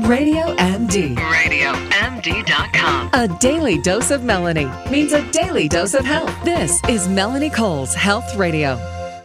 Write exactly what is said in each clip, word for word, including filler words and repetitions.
Radio M D. radio m d dot com. A daily dose of Melanie means a daily dose of health. This is Melanie Cole's Health Radio.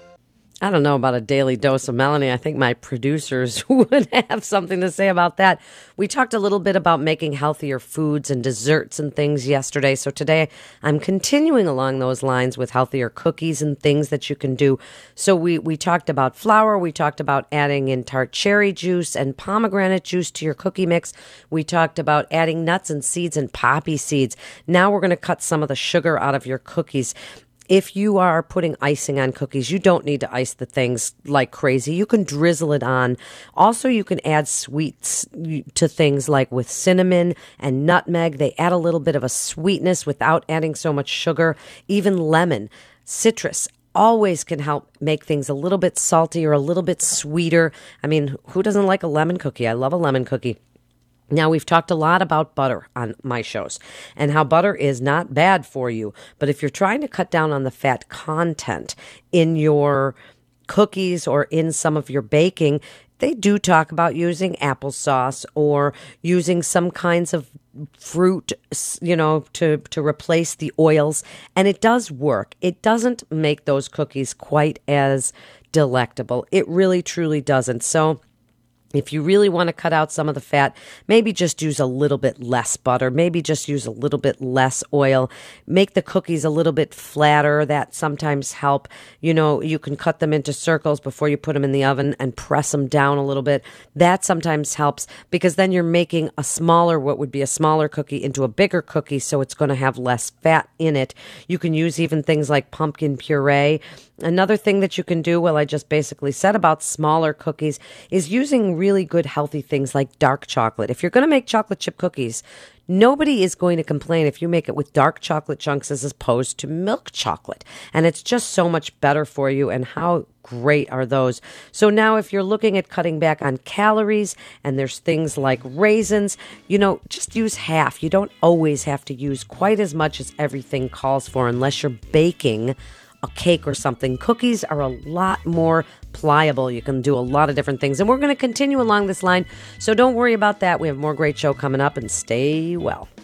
I don't know about a daily dose of Melanie. I think my producers would have something to say about that. We talked a little bit about making healthier foods and desserts and things yesterday. So today I'm continuing along those lines with healthier cookies and things that you can do. So we, we talked about flour. We talked about adding in tart cherry juice and pomegranate juice to your cookie mix. We talked about adding nuts and seeds and poppy seeds. Now we're going to cut some of the sugar out of your cookies. If you are putting icing on cookies, you don't need to ice the things like crazy. You can drizzle it on. Also, you can add sweets to things like with cinnamon and nutmeg. They add a little bit of a sweetness without adding so much sugar. Even lemon, citrus always can help make things a little bit salty or a little bit sweeter. I mean, who doesn't like a lemon cookie? I love a lemon cookie. Now, we've talked a lot about butter on my shows and how butter is not bad for you. But if you're trying to cut down on the fat content in your cookies or in some of your baking, they do talk about using applesauce or using some kinds of fruit, you know, to, to replace the oils. And it does work. It doesn't make those cookies quite as delectable. It really, truly doesn't. So if you really want to cut out some of the fat, maybe just use a little bit less butter. Maybe just use a little bit less oil. Make the cookies a little bit flatter. That sometimes help. You know, you can cut them into circles before you put them in the oven and press them down a little bit. That sometimes helps because then you're making a smaller, what would be a smaller cookie into a bigger cookie, so it's going to have less fat in it. You can use even things like pumpkin puree. Another thing that you can do, well, I just basically said about smaller cookies, is using really good healthy things like dark chocolate. If you're going to make chocolate chip cookies, nobody is going to complain if you make it with dark chocolate chunks as opposed to milk chocolate. And it's just so much better for you. And how great are those? So now if you're looking at cutting back on calories and there's things like raisins, you know, just use half. You don't always have to use quite as much as everything calls for unless you're baking a cake or something. Cookies are a lot more pliable. You can do a lot of different things. And we're going to continue along this line. So don't worry about that. We have more great show coming up, and stay well.